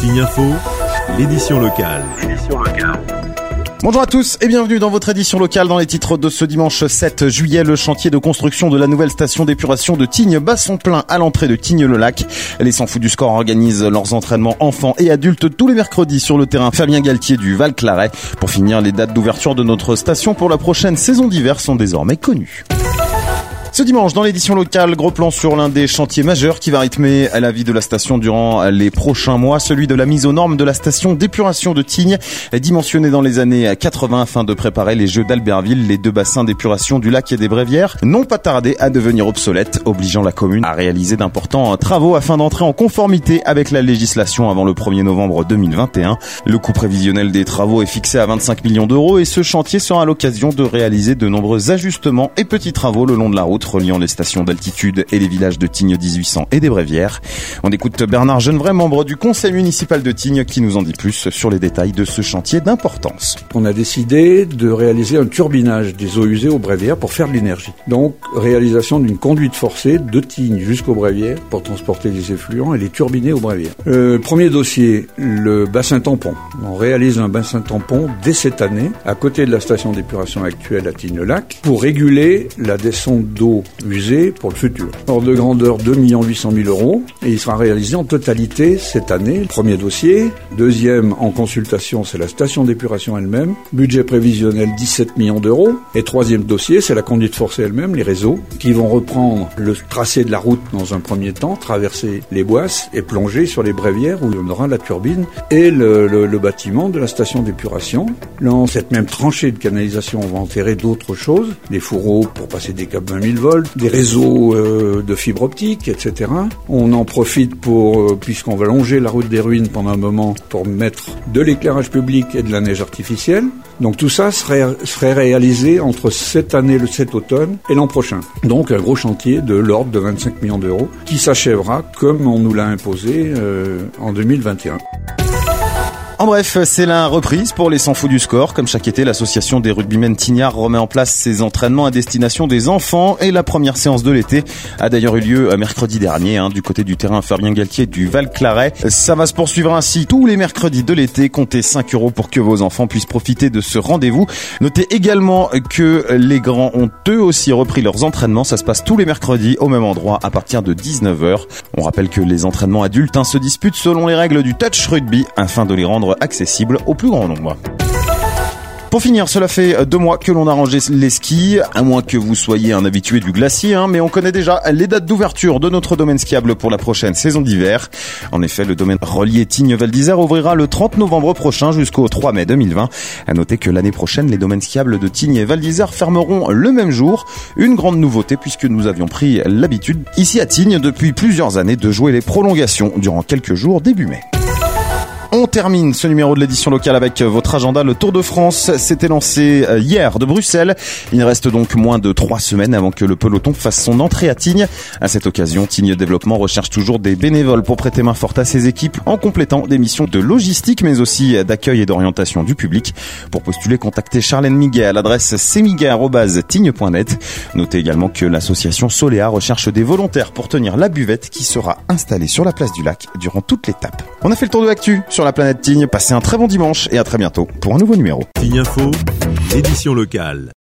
Tignes Info, l'édition locale. Bonjour à tous et bienvenue dans votre édition locale. Dans les titres de ce dimanche 7 juillet, le chantier de construction de la nouvelle station d'épuration de Tignes bat son plein à l'entrée de Tignes-le-Lac. Les 100 fous du score organisent leurs entraînements enfants et adultes tous les mercredis sur le terrain Fabien Galtier du Val-Claret. Pour finir, les dates d'ouverture de notre station pour la prochaine saison d'hiver sont désormais connues. Ce dimanche, dans l'édition locale, gros plan sur l'un des chantiers majeurs qui va rythmer la vie de la station durant les prochains mois, celui de la mise aux normes de la station d'épuration de Tignes, dimensionnée dans les années 80 afin de préparer les Jeux d'Albertville. Les deux bassins d'épuration du lac et des Brévières n'ont pas tardé à devenir obsolètes, obligeant la commune à réaliser d'importants travaux afin d'entrer en conformité avec la législation avant le 1er novembre 2021. Le coût prévisionnel des travaux est fixé à 25 millions d'euros et ce chantier sera l'occasion de réaliser de nombreux ajustements et petits travaux le long de la route reliant les stations d'altitude et les villages de Tignes 1800 et des Brévières. On écoute Bernard Genevray, membre du conseil municipal de Tignes, qui nous en dit plus sur les détails de ce chantier d'importance. On a décidé de réaliser un turbinage des eaux usées aux Brévières pour faire de l'énergie. Donc, réalisation d'une conduite forcée de Tignes jusqu'aux Brévières pour transporter les effluents et les turbiner aux Brévières. Premier dossier, le bassin tampon. On réalise un bassin tampon dès cette année, à côté de la station d'épuration actuelle à Tignes-le-Lac, pour réguler la descente d'eau usée pour le futur. Ordre de grandeur 2 800 000 euros et il sera réalisé en totalité cette année. Premier dossier. Deuxième en consultation, c'est la station d'épuration elle-même. Budget prévisionnel 17 millions d'euros. Et troisième dossier, c'est la conduite forcée elle-même, les réseaux, qui vont reprendre le tracé de la route dans un premier temps, traverser les Boisses et plonger sur les Brévières où on aura la turbine et le bâtiment de la station d'épuration. Dans cette même tranchée de canalisation, on va enterrer d'autres choses, des fourreaux pour passer des câbles 20 000 volts, des réseaux de fibre optique, etc. On en profite puisqu'on va longer la route des ruines pendant un moment, pour mettre de l'éclairage public et de la neige artificielle. Donc tout ça serait réalisé entre cette année, cet automne, et l'an prochain. Donc un gros chantier de l'ordre de 25 millions d'euros qui s'achèvera comme on nous l'a imposé en 2021. En bref, c'est la reprise pour les 100 fous du score. Comme chaque été, l'association des rugbymen tignards remet en place ses entraînements à destination des enfants et la première séance de l'été a d'ailleurs eu lieu mercredi dernier du côté du terrain Fabien Galtier du Val-Claret. Ça va se poursuivre ainsi tous les mercredis de l'été. Comptez 5 € pour que vos enfants puissent profiter de ce rendez-vous. Notez également que les grands ont eux aussi repris leurs entraînements. Ça se passe tous les mercredis au même endroit à partir de 19h. On rappelle que les entraînements adultes se disputent selon les règles du touch rugby afin de les rendre accessible au plus grand nombre. Pour finir, cela fait 2 mois que l'on a rangé les skis, à moins que vous soyez un habitué du glacier, mais on connaît déjà les dates d'ouverture de notre domaine skiable pour la prochaine saison d'hiver. En effet, le domaine relié Tignes-Val d'Isère ouvrira le 30 novembre prochain jusqu'au 3 mai 2020. À noter que l'année prochaine, les domaines skiables de Tignes et Val d'Isère fermeront le même jour. Une grande nouveauté puisque nous avions pris l'habitude, ici à Tignes, depuis plusieurs années, de jouer les prolongations durant quelques jours début mai. On termine ce numéro de l'édition locale avec votre agenda. Le Tour de France s'était lancé hier de Bruxelles. Il reste donc moins de 3 semaines avant que le peloton fasse son entrée à Tignes. À cette occasion, Tignes Développement recherche toujours des bénévoles pour prêter main forte à ses équipes en complétant des missions de logistique mais aussi d'accueil et d'orientation du public. Pour postuler, contactez Charlène Miguet à l'adresse cmiguet@tignes.net. Notez également que l'association Soléa recherche des volontaires pour tenir la buvette qui sera installée sur la place du lac durant toute l'étape. On a fait le tour de l'actu sur la planète Tignes. Passez un très bon dimanche et à très bientôt pour un nouveau numéro. Tignes Info, l'édition locale.